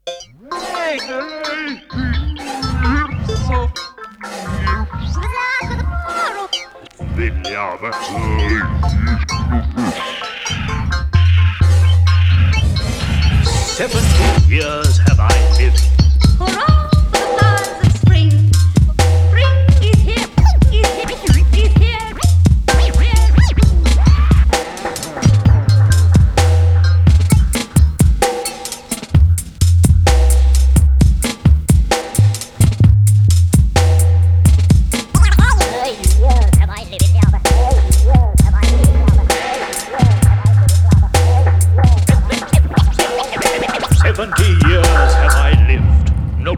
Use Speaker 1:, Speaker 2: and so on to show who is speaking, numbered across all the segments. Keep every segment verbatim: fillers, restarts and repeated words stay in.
Speaker 1: Seventy years have I lived.
Speaker 2: Hurrah for the flowers of spring. Spring is here, is here, is here.
Speaker 1: Seventy years have I lived. No.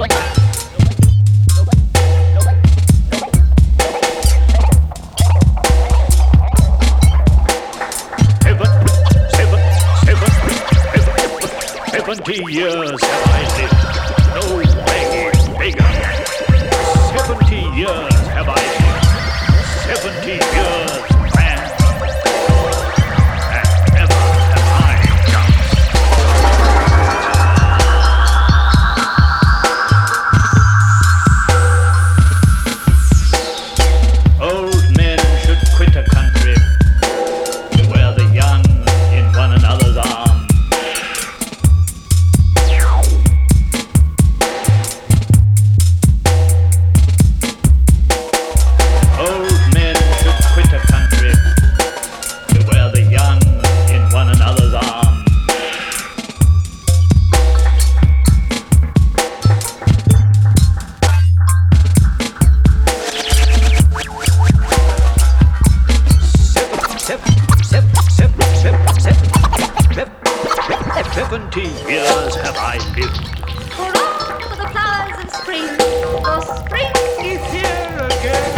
Speaker 1: Seven, seven, seven, seven, seventy years have I lived. No begging, beggar. Seventy years have I lived. Seventy years, man. And never have I danced. Old men should quit a country where the young in one another's arms. Old men should quit a country where the young in one another's arms. Seven, seven, seven, seven, seven, seven, seventy years have I lived.
Speaker 2: Hurrah for the flowers of spring. For spring is here again.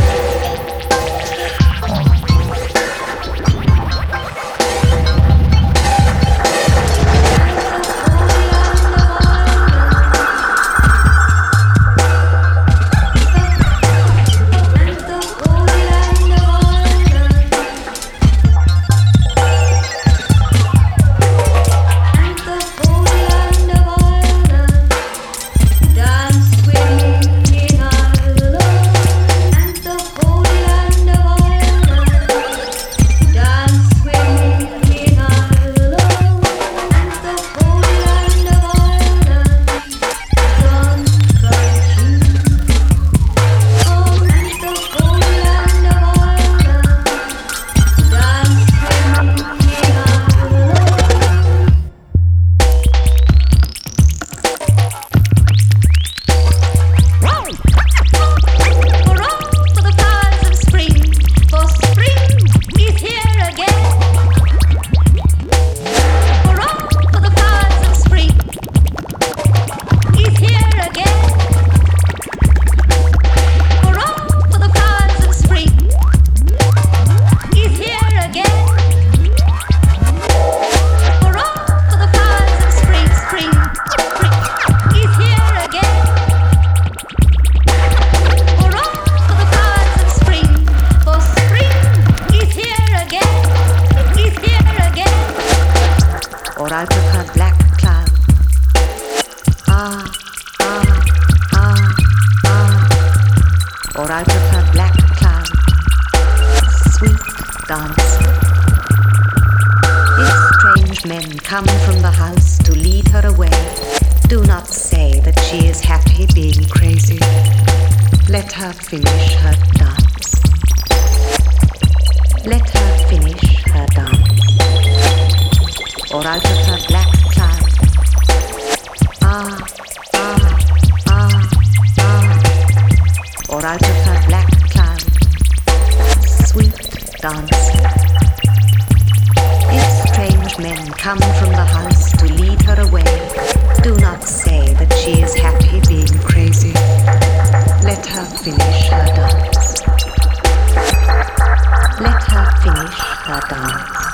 Speaker 3: Or out of her black cloud. Ah, ah, ah, ah. Or out of her black cloud. Sweet dancing. If strange men come from the house to lead her away, do not say that she is happy being crazy. Let her finish her dance. Let her finish her dance. Or out of her black cloud. Ah, ah, ah, ah. Or out of her black cloud. Sweet dancing. If strange men come from the house to lead her away, do not say that she is happy being crazy. Let her finish her dance. Let her finish her dance.